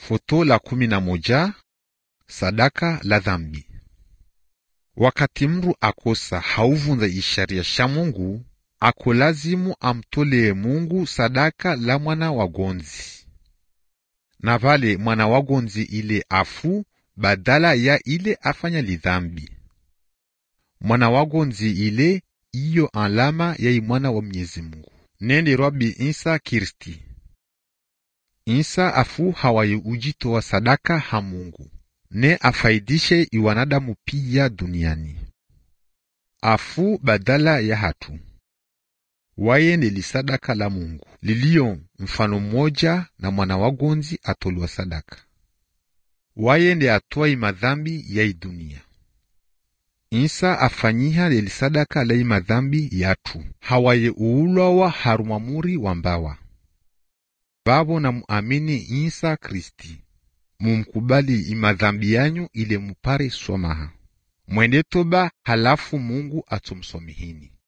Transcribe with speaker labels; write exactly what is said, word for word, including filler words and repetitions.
Speaker 1: Foto la kumi na moja. Sadaka la dhambi. Wakati mru akosa hauvunza isharia sha Mungu, ako lazimu amtolee Mungu sadaka la mwana wagonzi. Na vale mwana wagonzi ile afu badala ya ile afanya lidhambi. Mwana wagonzi ile iyo alama ya mwana wa Mwenyezi Mungu. Nende Rabi Isa Kristi. Isa afu hawaye ujito wa sadaka ha Mungu, ne afaidishe iwanadamu pia duniani. Afu badala ya hatu. Waye ni sadaka la Mungu, lilio mfano mmoja na mwana wagonzi atolwa sadaka. Waye ndi atoa madhambi ya dunia. Isa afanyiha li sadaka la madhambi yatu. Hawaye uulwa harumamuri wambawa. Babo na muamini Isa Kristi, mumkubali imadhambi yanyu ile mupare somaha. Mwende toba halafu Mungu atumsomihini.